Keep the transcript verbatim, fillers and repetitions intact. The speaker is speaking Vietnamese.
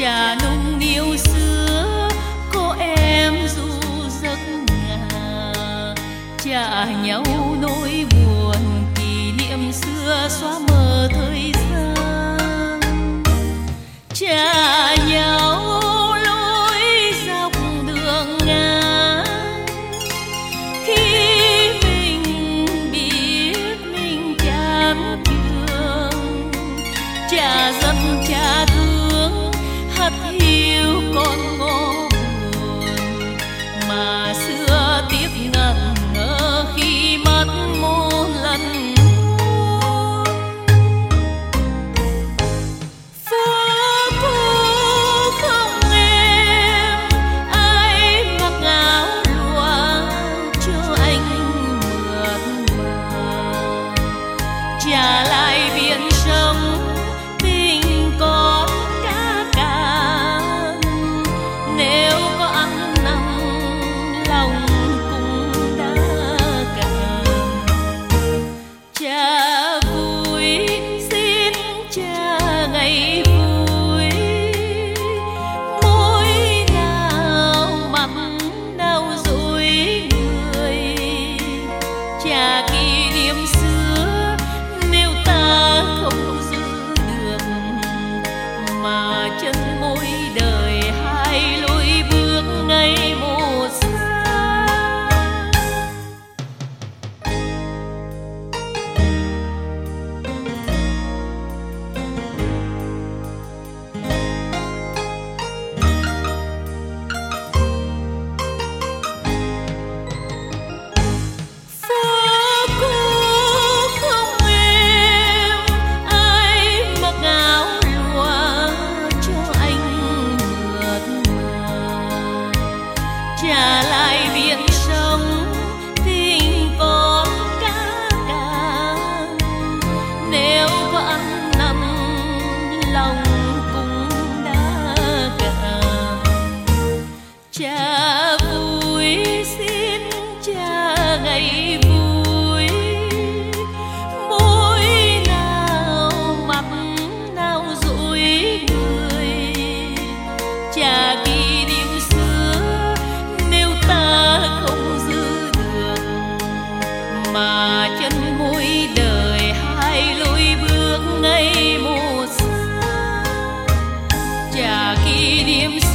trà nung niêu xưa có em du giấc ngà, trả nhau nỗi buồn kỷ niệm xưa xóa mờ thời gian, trả nhau lối dọc đường ngang khi mình biết mình chán trường, trả dần trả thương hắt hiu con ngô buồn mà xưa tiếc ngẩn ngơ khi mất một lần. Trả lại biển sông tình con cá càng, nếu có ăn năn lòng cũng đã càng. Cha vui xin cha ngày vui, môi nào mặn nào dối người, cha kỷ niệm xưa nếu ta không giữ được mà chân môi đời hai lối bước ngày một xa. Trả lại biển sông tình con cá càng, nếu có ăn năn lòng cũng đã càng. Cha vui xin cha ngày vui, môi nào mặt nào dối người, cha kỷ niệm ta không giữ được mà chân môi đời hai lối bước ngày một xa. Trả kỷ niệm